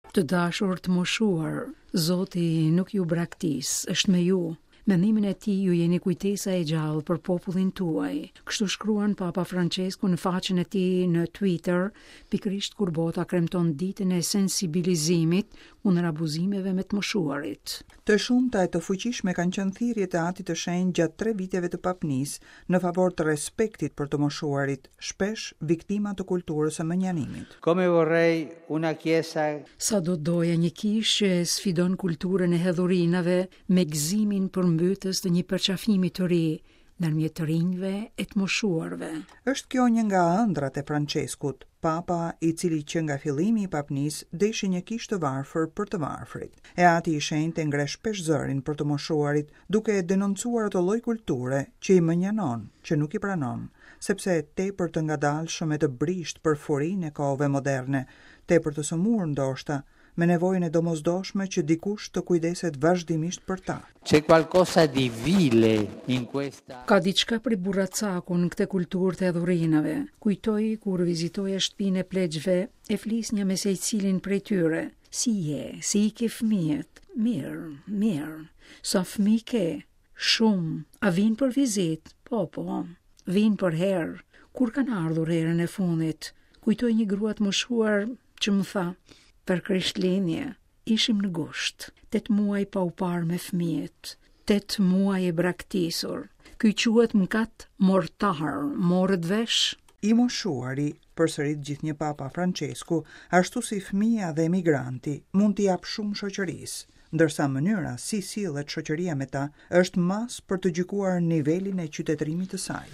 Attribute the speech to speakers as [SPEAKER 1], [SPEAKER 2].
[SPEAKER 1] Të dashur të moshuar, Zoti nuk ju braktis, është me ju. Mendimin e tij ju jeni kujtesa e gjallë për popullin tuaj. Kështu shkruan Papa Francesku në faqen e tij në Twitter, pikërisht kur bota kremton ditën e sensibilizimit kundër abuzimeve me të moshuarit.
[SPEAKER 2] Të shumta e të fuqishme kanë qenë thirrjet e Atit të Shenjtë gjatë 3 viteve të papnisë në favor të respektit për të moshuarit, shpesh viktima të kulturës së menjanimit.
[SPEAKER 3] Come vorrei una chiesa
[SPEAKER 1] Sa do doja një kishë që sfidon kulturën e hedhurinave me gëzimin për mbytës të një përqafimi të ri ndërmjet të rinjve e të moshuarve.
[SPEAKER 2] Është kjo një nga ëndrat e Franceskut, Papa i cili që nga fillimi i papnisë deshi një kishë të varfër për të varfrit. E Ati i Shenjtë ngre shpesh zërin për të moshuarit, duke e denoncuar ato lloj kulture që i mënjanon, që nuk i pranon, sepse e tepër të ngadalshëm e të brisht për furinë e kohëve moderne, tepër të sëmurë ndoshta, me nevojën e domosdoshme që dikush të kujdeset vazhdimisht për ta.
[SPEAKER 3] c'è qualcosa di vile in questa.
[SPEAKER 1] Ka diçka për burracakun në këtë kulturë të hedhurinave. Kujtoj kur vizitoja shtëpinë e pleqve, e flisnja me secilin prej tyre. Si je, si i ke fëmijët? Mirë. Sa fëmijë ke? Shumë. A vinë për vizit? Po. Vinë për herë. Kur kanë ardhur herën e fundit? Kujtoj një grua të moshuar që më tha, për Krishtlindje, ishim në gusht, 8 muaj pa u parë me fëmijët, 8 muaj e braktisur. Ky quhet mkat mortar, morët vesh.
[SPEAKER 2] I moshuari, përsërit gjithë një Papa Francesku, ashtu si fëmia dhe emigranti, mund t'i jap shumë shoqërisë, ndërsa mënyra si sillet shoqëria me ta është mas për të gjykuar nivelin e qytetërimit të saj.